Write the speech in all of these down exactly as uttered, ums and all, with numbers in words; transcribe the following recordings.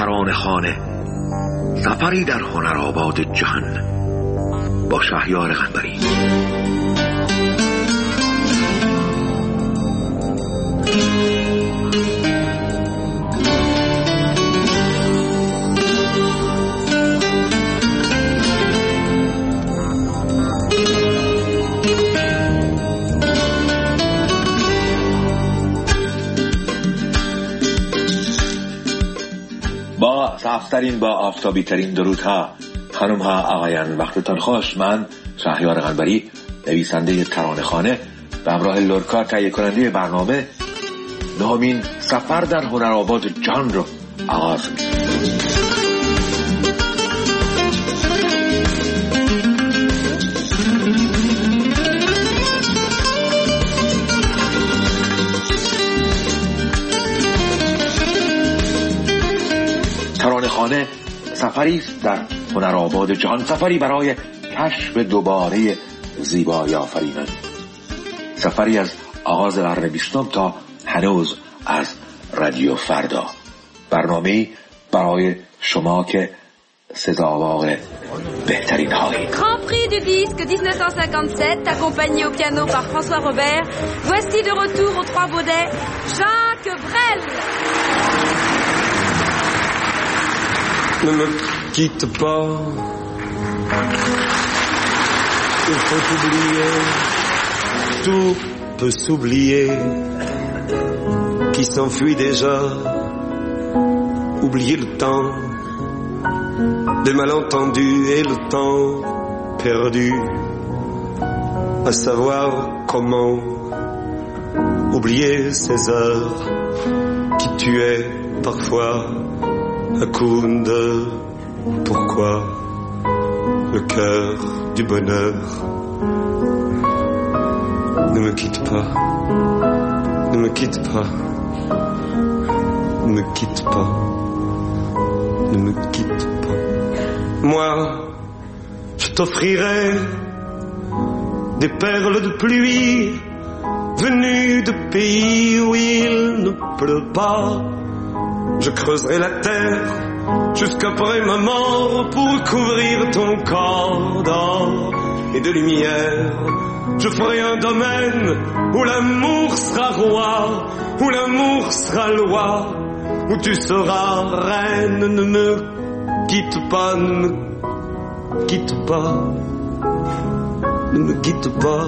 ترانه‌خانه، سفری در هنرآباد جهان با شهریار قنبری. با صافترین، با آفتابی ترین درودها، خانم ها آقایان، وقتتان خوش. من شهریار قنبری، نویسنده ترانه‌خانه به همراه لورکا تهیه کننده برنامه، نهمین سفر در هنرآباد جهان رو آغاز می‌کنم. ترانه‌خانه سفری است در هنرآباد جهان، سفری برای کشف دوباره زیبایی آفرینان، سفری از آغاز قرن بیستم تا هنوز از رادیو فردا، برنامه‌ای برای شما که سزاوار بهترین هایی. Grand Prix du disque dix-neuf cent cinquante-sept, accompagné au piano par François Robert. Voici de retour aux Trois Baudets, Jacques Brel. Ne me quitte pas, il faut oublier, tout peut s'oublier, qui s'enfuit déjà, oublier le temps, des malentendus et le temps perdu, à savoir comment oublier ces heures qui tuaient parfois à coup de pourquoi le cœur du bonheur. Ne me quitte pas, ne me quitte pas, ne me quitte pas, ne me quitte pas. Moi, je t'offrirai des perles de pluie venues de pays où il ne pleut pas. Je creuserai la terre jusqu'après ma mort pour couvrir ton corps d'or et de lumière. Je ferai un domaine où l'amour sera roi, où l'amour sera loi, où tu seras reine. Ne me quitte pas, ne me quitte pas, ne me quitte pas,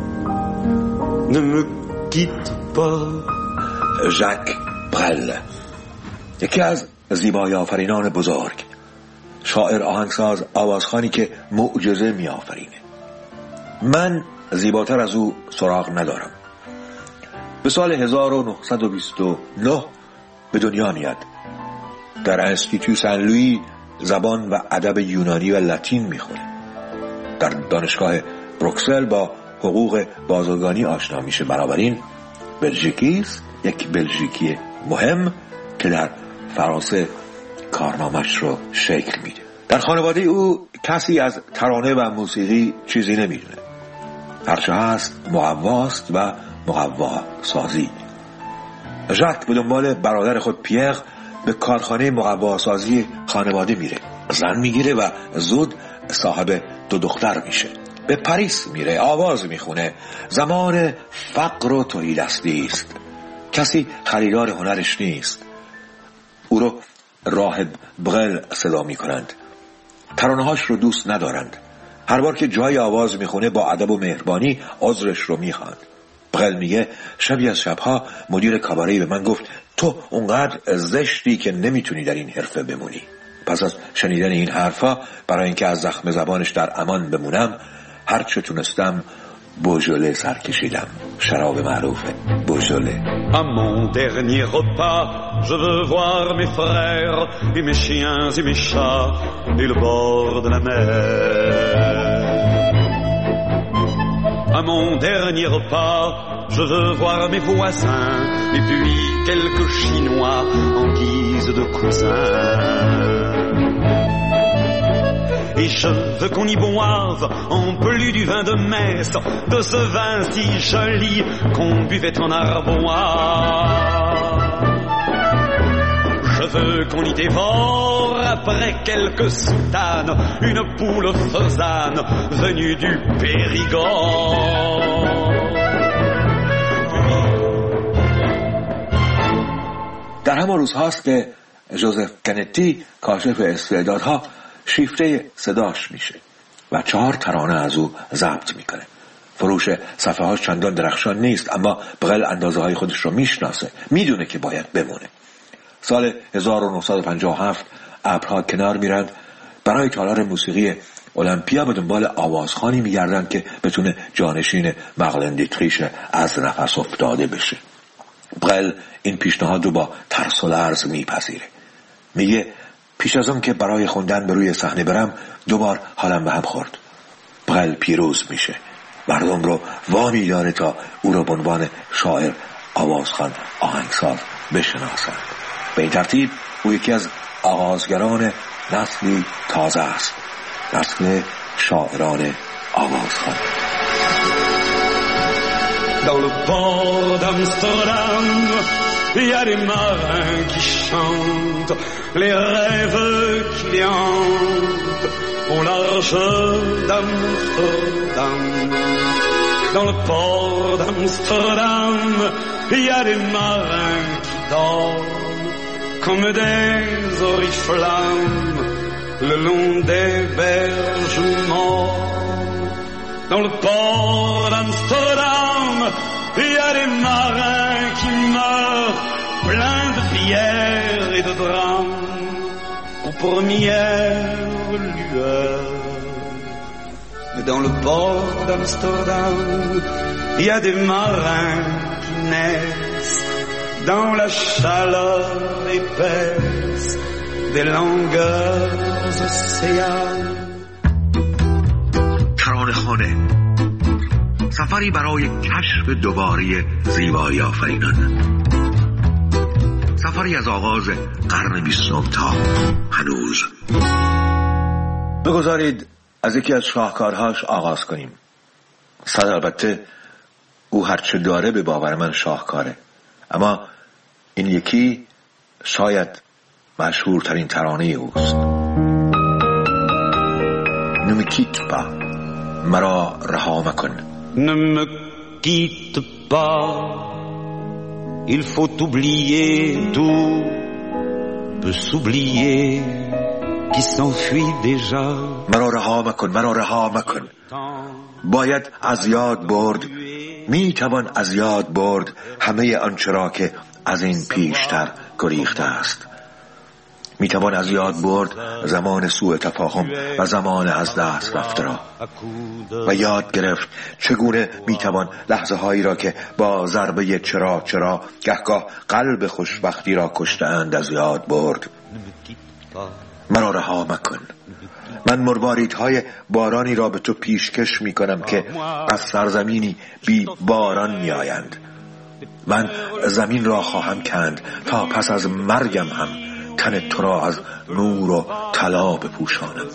ne me quitte pas. Jacques Brel، یکی از زیبایی آفرینان بزرگ، شاعر، آهنگساز، آوازخوانی که معجزه می آفرینه. من زیباتر از او سراغ ندارم. به سال هزار و نهصد و بیست و نه به دنیا میاد. در انستیتو سن لویی زبان و ادب یونانی و لاتین میخونه. در دانشگاه بروکسل با حقوق بازرگانی آشنا میشه. بنابراین بلژیکی است، یک بلژیکی مهم که در فرانسه کارنامش رو شکل میده. در خانواده او کسی از ترانه و موسیقی چیزی نمیدونه. هرچه هست مقواست و مقوا سازی. ژاک به دنبال برادر خود پیر به کارخانه مقوا سازی خانواده میره. زن میگیره و زود صاحب دو دختر میشه. به پاریس میره، آواز میخونه. زمان فقر و تهیدستی است. کسی خریدار هنرش نیست. او رو راهب برل صدا می کنند. ترانه‌هاش رو دوست ندارند. هر بار که جای آواز میخونه با ادب و مهربانی عذرش رو میخواند. برل میگه شبی از شبها مدیر کاباره به من گفت تو اونقدر زشتی که نمیتونی در این حرفه بمونی. پس از شنیدن این حرفا برای اینکه از زخم زبانش در امان بمونم هر چه تونستم بوژوله سر کشیدم. شراب معروف بوژوله. À mon dernier repas, je veux voir mes frères et mes chiens et mes chats et le bord de la mer. À mon dernier repas, je veux voir mes voisins et puis quelques Chinois en guise de cousins. Et je veux qu'on y boive en plus du vin de messe, de ce vin si joli qu'on buvait en Arbois. Je veux qu'on y dévore après quelques soutanes une poule faisane venue du Périgord. در همان روز هاست که جوزف کنتی کاشف استعدادها شیفته صداش میشه و چهار ترانه از او ضبط میکنه. فروش صفحه هاش چندان درخشان نیست، اما بغل اندازه های خودش رو میشناسه، میدونه که باید بمونه. سال هزار و نهصد و پنجاه و هفت ابرها کنار میرند، برای تالار موسیقی المپیا به دنبال آوازخوانی میگردند که بتونه جانشین مغلن دیتریش از نفس افتاده بشه. بغل این پیشنهاد رو با ترس و لرز میپذیره. میگه پیش از اون که برای خوندن به روی صحنه برم دوبار حالم به هم خورد. بغل پیروز میشه، مردم رو وامی داره تا او رو به عنوان شاعر، آوازخوان، آهنگساز بشناسند. به این ترتیب او یکی از آغازگران نسلی تازه است، نسل شاعران آوازخوان. Dans le port d'Amsterdam, il y a des marins qui chantent les rêves qui hantent au large d'Amsterdam. Dans le port d'Amsterdam, il y a des marins qui dorment comme des oriflammes le long des berges mortes. Dans le port d'Amsterdam, il y a des marins qui meurent pleins de pierres et de drames aux premières lueurs. Mais dans le port d'Amsterdam, il y a des marins qui naissent dans la chaleur épaisse des longueurs océanes. ترانه‌خانه، سفری برای کشف دوباره زیبایی آفرینان، سفری از آغاز قرن بیستم تا هنوز. بگذارید از یکی از شاهکارهاش آغاز کنیم. صد البته او هرچه داره به باور من شاهکاره، اما این یکی شاید مشهورترین ترانه اوست. نمیکیت با، مرا رها مکن. Ne me quitte pas, il faut oublier tout peut s'oublier qui s'enfuit déjà. مرا رها مکن، مرا رها مکن. باید از یاد برد، می توان از یاد برد همه آنچه را که از این پیشتر گریخته است. می توان از یاد برد زمان سوء تفاهم و زمان از دست رفته را و یاد گرفت چگونه می توان لحظه هایی را که با ضربه چرا چرا گهگاه قلب خوشبختی را کشتند از یاد برد. مرا رها مکن. من مرواریدهای بارانی را به تو پیشکش می کنم که از سرزمینی بی باران می آیند. من زمین را خواهم کند تا پس از مرگم هم تن تو را از نور و طلا بپوشانم.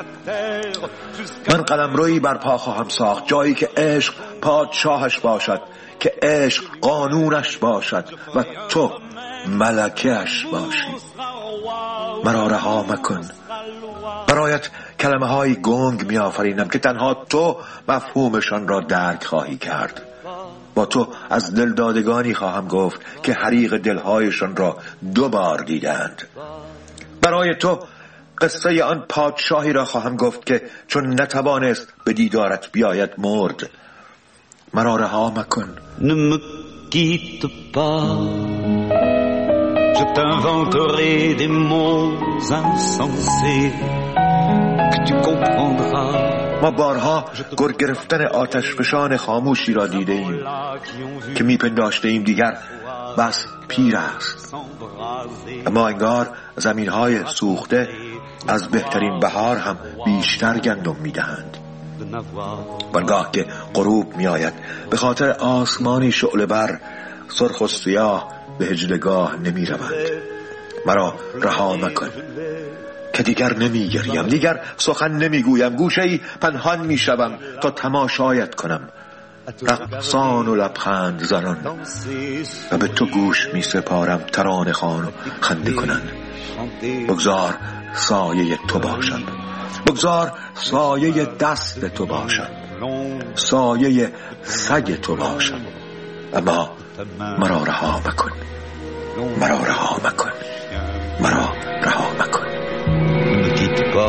من قلمرویی برپا خواهم ساخت، جایی که عشق پادشاهش باشد، که عشق قانونش باشد و تو ملکه‌اش باشی. مرا رها مکن. برایت کلمه های گنگ می آفرینم که تنها تو مفهومشان را درک خواهی کرد. با تو از دلدادگانی خواهم گفت که حریق دلهایشان را دو بار دیدند. برای تو قصه آن پادشاهی را خواهم گفت که چون نتوانست به دیدارت بیاید مرد. مرا رها مکن. Ne me quitte pas, je t'inventerai des mots insensés que tu comprendras. ما بارها گر گرفتن آتش فشان خاموشی را دیده ایم که میپنداشته ایم دیگر بس پیر است، اما انگار زمینهای سوخته از بهترین بهار هم بیشتر گندم میدهند. وانگاه که غروب میآید به خاطر آسمانی شعله بر سرخ و سیاه به هجلگاه نمی روند. مرا رها مکن که دیگر نمی گریم، دیگر سخن نمی گویم، گوشه‌ای پنهان می شوم تا تماشایت کنم. رقصان و لبخند زنان، و به تو گوش می سپارم ترانه خوان و خنده کنن. بگذار سایه تو باشم، بگذار سایه دست تو باشم، سایه سگ تو باشم، اما مرا رها مکن، مرا رها مکن، مرا رها مکن. Ne me quitte pas,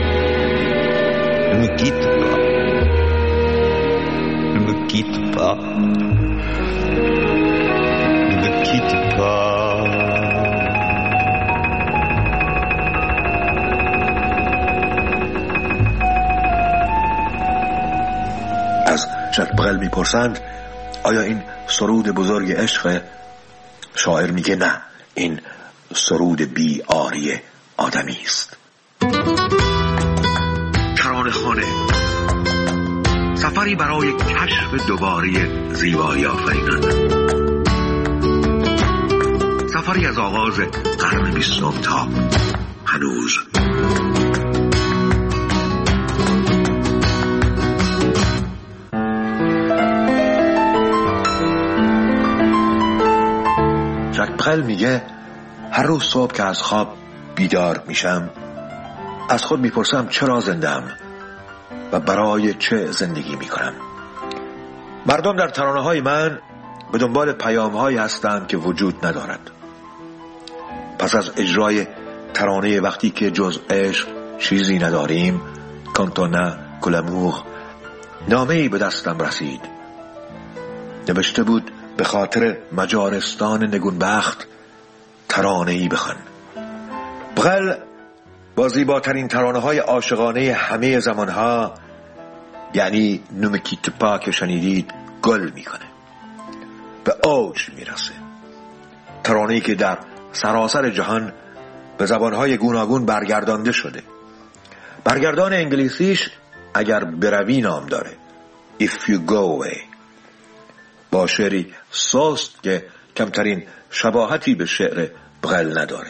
ne me quitte pas, ne me quitte pas, ne me quitte pas. از ژاک برل میپرسند آیا این سرود بزرگ عشق؟ شاعر میگه نه، این سرود بی آری آدمی است. ترانه خانه، سفری برای کشف دوباره زیبایی آفرینان، سفری از آغاز قرن بیستم تا هنوز. ژاک برل میگه هر روز صبح که از خواب بیدار میشم از خود میپرسم چرا زنده‌ام و برای چه زندگی میکنم. مردم در ترانه های من به دنبال پیام هایی هستند که وجود ندارد. پس از اجرای ترانه وقتی که جز عشق چیزی نداریم، کانتونا کلامور، نامه‌ای به دستم رسید. نوشته بود به خاطر مجارستان نگونبخت ترانه‌ای بخوان. برل با زیباترین ترانه های عاشقانه همه زمانها، یعنی نه me quitte pas که شنیدید، گل میکنه، به اوج میرسه. ترانه‌ای که در سراسر جهان به زبانهای گوناگون برگردانده شده. برگردان انگلیسیش اگر بروی نام داره، If you go away، با شعری سست که کمترین شباهتی به شعر برل نداره.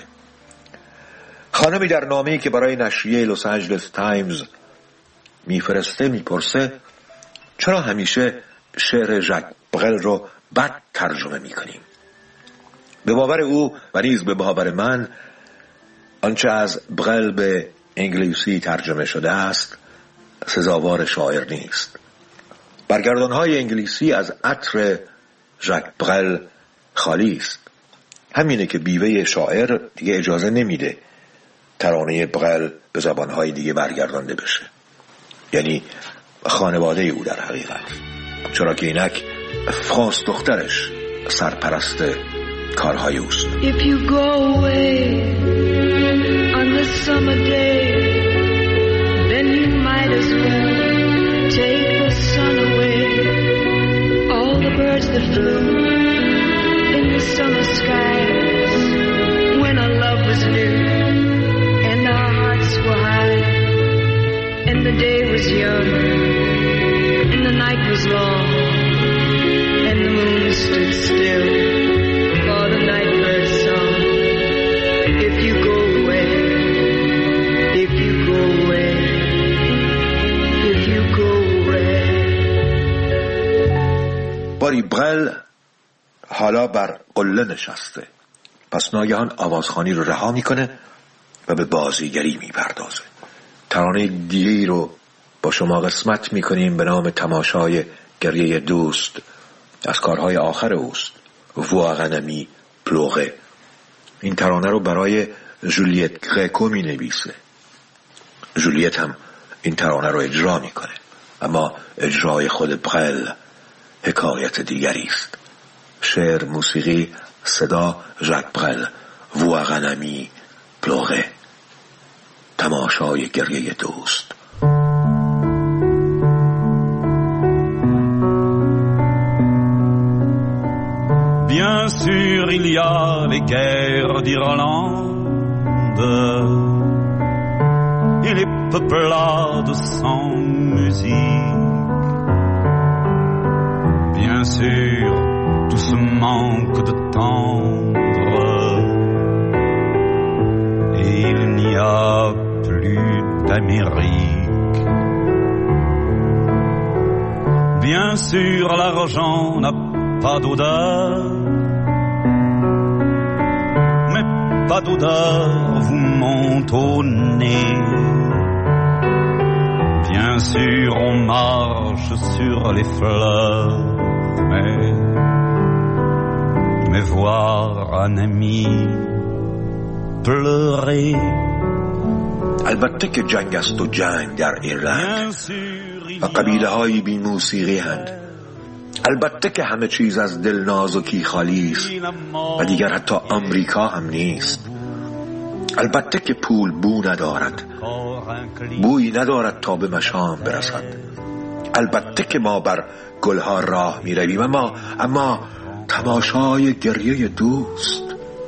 خانمی در نامه‌ای که برای نشریه لس آنجلس تایمز میفرسته میپرسه چرا همیشه شعر ژاک برل رو بد ترجمه میکنیم. به باور او و نیز به باور من، آنچه از برل به انگلیسی ترجمه شده است سزاوار شاعر نیست. برگردانهای انگلیسی از عطر ژاک برل خالی است. همینه که بیوه شاعر دیگه اجازه نمیده ترانه برل به زبانهای دیگه برگردانده بشه، یعنی خانواده او در حقیقت، چرا که اینک فرانس دخترش سرپرست کارهای اوست. If you go away on the summer day, then you might as well take the sun away. All the birds that flew in the summer skies when our love was new and our hearts were high and the day was young and the night was long and the moon stood still for the nightbird's song. If you go away, if you go away, if you go away. باری برل حالا بر قله نشسته، پس ناگهان آوازخوانی رو رها میکنه و به بازیگری میپردازه. ترانه دیگه‌ای رو با شما قسمت میکنیم به نام تماشای گریه دوست، از کارهای آخر اوست، واغنمی پلوغه. این ترانه رو برای جولیت گریکو می نویسه. جولیت هم این ترانه رو اجرا میکنه، اما اجرای خود برل حکایت دیگری است. شعر، موسیقی، صدا ژاک برل، واغنمی پلوغه، تماشای گریه دوست. Bien sûr, il y a les guerres d'Irlande et les peuplades sans musique. Bien sûr, tout ce manque de tendre et il n'y a plus d'Amérique. Bien sûr, l'argent n'a pas d'odeur, mais pas d'odeur vous monte au nez. Bien sûr, on marche sur les fleurs, mais, mais voir un ami pleurer. البته که جنگ است و جنگ در ایرلند و قبیله های بی موسیقی هند. البته که همه چیز از دل نازکی خالی است و دیگر حتی آمریکا هم نیست. البته که پول بو ندارد، بویی ندارد تا به مشام برسد. البته که ما بر گلها راه می رویم، اما اما تماشای گریه دوست.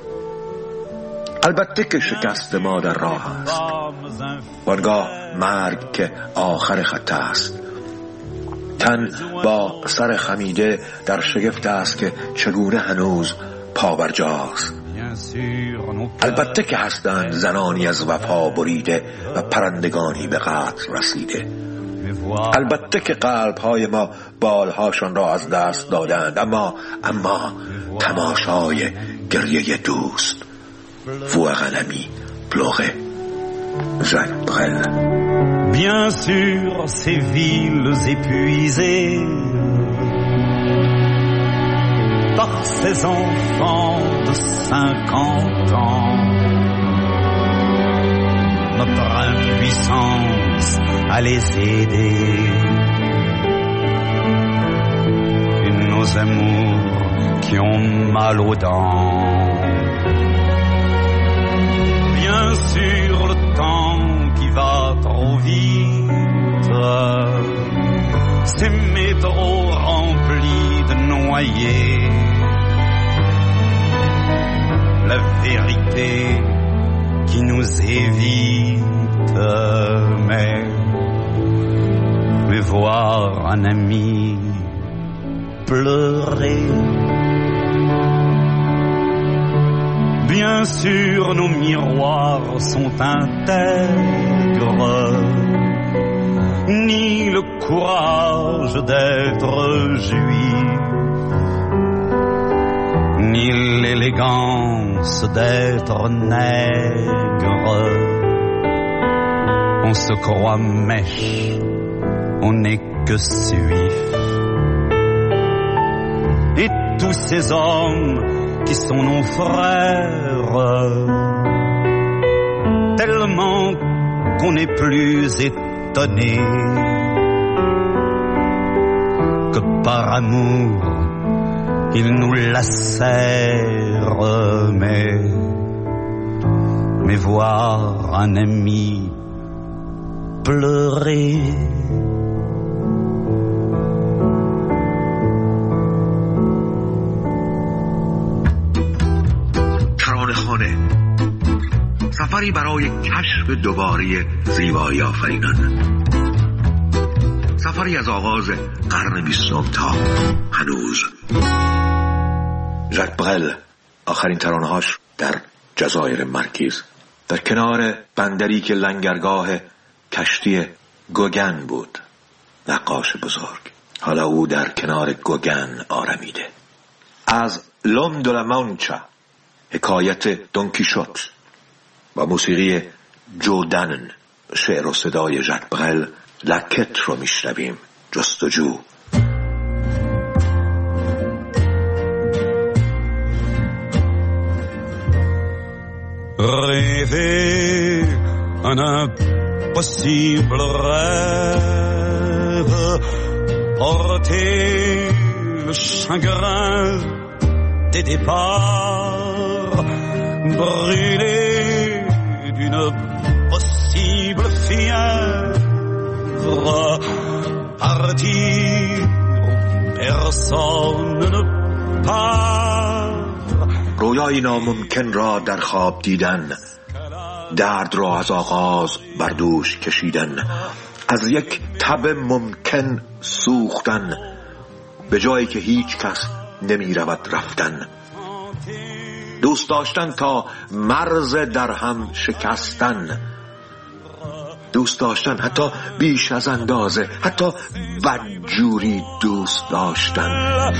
البته که شکست ما در راه است، وانگاه مرگ که آخر خط است. تن با سر خمیده در شگفت است که چگونه هنوز پابرجاست. البته که هستند زنانی از وفا بریده و پرندگانی به قتل رسیده. البته که قلب‌های ما بالهاشان را از دست دادند، اما اما تماشای گریه دوست. Voir un ami pleurer. Jacques Brel. Bien sûr, ces villes épuisées par ces enfants de cinquante ans, notre impuissance à les aider, et nos amours qui ont mal aux dents. Bien sûr, le temps qui va trop vite, ces métros remplis de noyés, la vérité qui nous évite, mais, mais voir un ami pleurer. Bien sûr, nos miroirs sont intègres, ni le courage d'être juif, ni l'élégance d'être nègre. On se croit mèche, on n'est que suif. Et tous ces hommes qui sont nos frères, tellement qu'on n'est plus étonné que par amour ils nous lacèrent, mais mais voir un ami pleurer. سفری برای کشف دوباره زیبایی آفرینان، سفری از آغاز قرن بیستم تا هنوز. ژاک برل آخرین ترانه‌هاش در جزایر مرکز، در کنار بندری که لنگرگاه کشتی گوگن بود. نقاش بزرگ، حالا او در کنار گوگن آرمیده. از لوم دو لا مانچا، حکایت دونکیشوت، با موسیقی جو دنن، شعر و صدای ژاک برل، لکت رو میشنویم. جستجو. Rêver un impossible rêve, porter le chagrin des départs, brûler d'une possible fièvre, partir où personne ne part. رویای ناممکن را در خواب دیدن، درد را از آغاز بر دوش کشیدن، از یک تب ممکن سوختن، به جایی که هیچ کس نمی رود رفتن، دوست داشتن تا مرز در هم شکستن، دوست داشتن، حتی بیش از اندازه، حتی بدجوری دوست داشتن.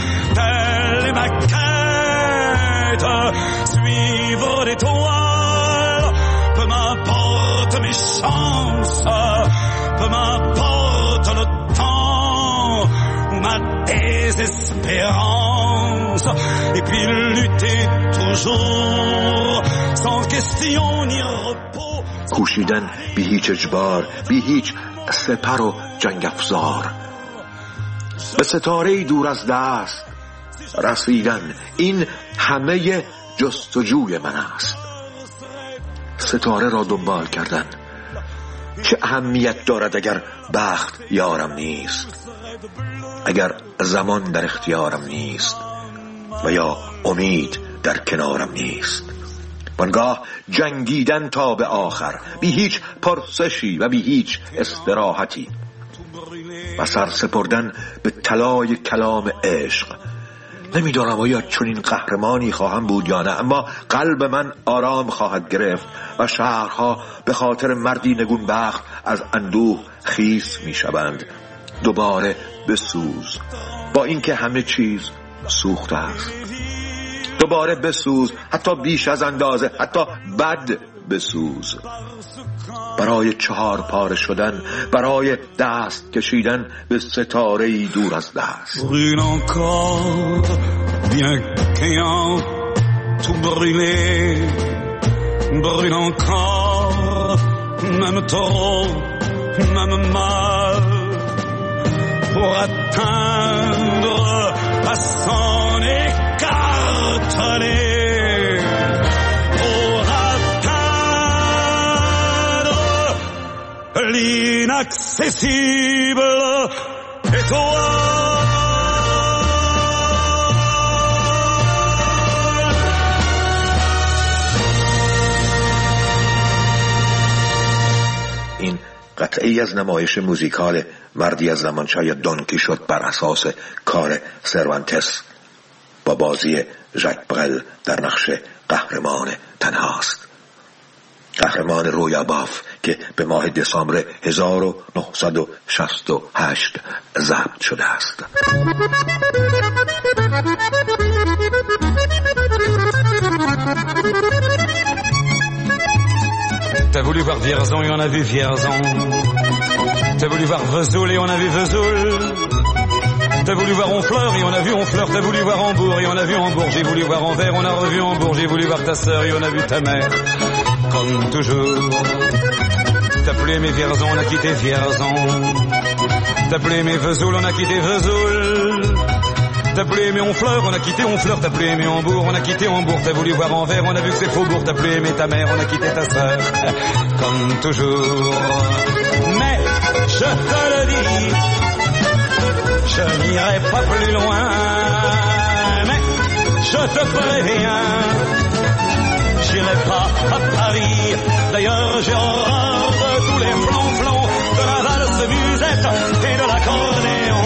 Suivre l'étoile, peu m'importe mes chances, peu m'importe le temps ou ma désespérance, et puis lutter toujours sans question ni repos. کوشیدن بی هیچ اجبار، بی هیچ سپر و جنگ افزار، به ستاره دور از دست رسیدن، این همه جستجوی من است. ستاره را دنبال کردن، چه اهمیت دارد اگر بخت یارم نیست، اگر زمان در اختیارم نیست و یا امید در کنارم نیست. وانگاه جنگیدن تا به آخر، بی هیچ پرسشی و بی هیچ استراحتی، و سر سپردن به طلای کلام عشق. نمیدانم آیا چنین قهرمانی خواهم بود یا نه، اما قلب من آرام خواهد گرفت و شهرها به خاطر مردی نگونبخت از اندوه خیس می شوند. دوباره بسوز، با اینکه همه چیز سوخته است. دوباره بسوز، حتی بیش از اندازه، حتی بد بسوز، برای چهار پاره شدن، برای دست کشیدن به ستاره‌ای دور از دست. Brûle encore, bien qu'ayant tout brûlé, brûle encore, même trop, même mal, pour atteindre à son écartelé. L'inaccessible étoile. این قطعی از نمایش موزیکال مردی از زمانشاه دون کیشوت بر اساس کار سروانتس با بازی ژاک برل در نقش قهرمان تنهاست. قهرمان رویا باف که به ماه دسامبر هزار و نهصد و شصت و هشت ضبط شده است. T'as voulu voir Vierzon et on a vu Vierzon. T'as voulu voir Vesoul et on a vu Vesoul. T'as voulu voir Honfleur et on a vu Honfleur. T'as voulu voir Hambourg et on a vu Hambourg. J'ai voulu voir Anvers, on a revu Hambourg. J'ai voulu voir ta sœur et on a vu ta mère. Comme toujours. T'as plus aimé Vierzon, on a quitté Vierzon. T'as plus aimé Vesoul, on a quitté Vesoul. T'as plus aimé Honfleur, on a quitté Honfleur. T'as plus aimé Hambourg, on a quitté Hambourg. T'as voulu voir Anvers, on a vu que c'est Faubourg. T'as plus aimé ta mère, on a quitté ta sœur. Comme toujours. Mais je te le dis, je n'irai pas plus loin. Mais je te préviens, j'irai pas à Paris. D'ailleurs, j'ai horreur de tous les flonflons, de la valse musette et de l'accordéon.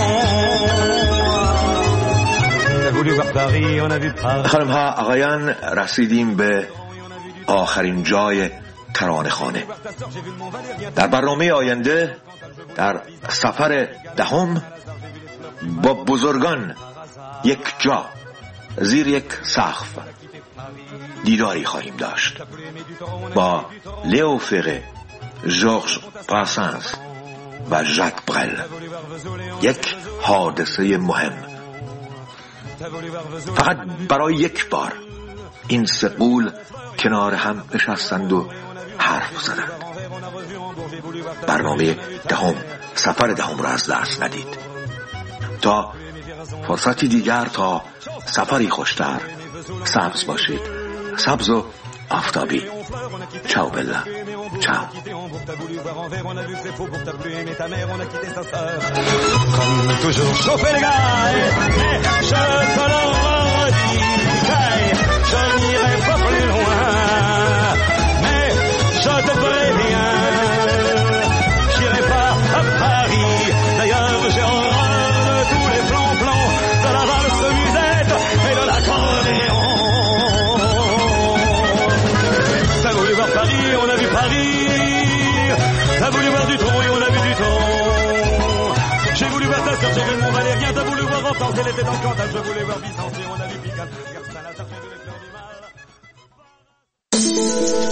T'as voulu voir Paris, on a vu Paris. خانم ها آقایان، رسیدیم به آخرین جای ترانه خانه. در برنامه آینده در سفر دهم با بزرگان یک جا زیر یک سقف دیداری خواهیم داشت با لیو فره، ژورژ براسنس و ژاک برل. یک حادثه مهم، فقط برای یک بار این سه قول کنار هم نشستند و حرف زدند. برنامه دهم، سفر دهم را از دست ندید. تا فرصتی دیگر، تا سفری خوشتر، سبز باشید، سبز و آفتابی. چاو بلا، چاو. Comme toujours, chauffer les gars, mais je te le redis, je n'irai pas plus loin, mais je te préviens, j'irai pas à Paris. D'ailleurs, j'ai horreur de tous les plans-plans, de la valse musette et de l'accordéon. T'as voulu voir Paris, on a vu Paris. voulu voir du taureau et on a vu du taureau. J'ai voulu voir ta sœur, j'ai vu mon Valérien. T'as voulu voir Hortense, elle était dans le Cantal. Je voulais voir Byzance et on a vu Pigalle. Garce à la tarte, j'ai vu les fleurs du mal.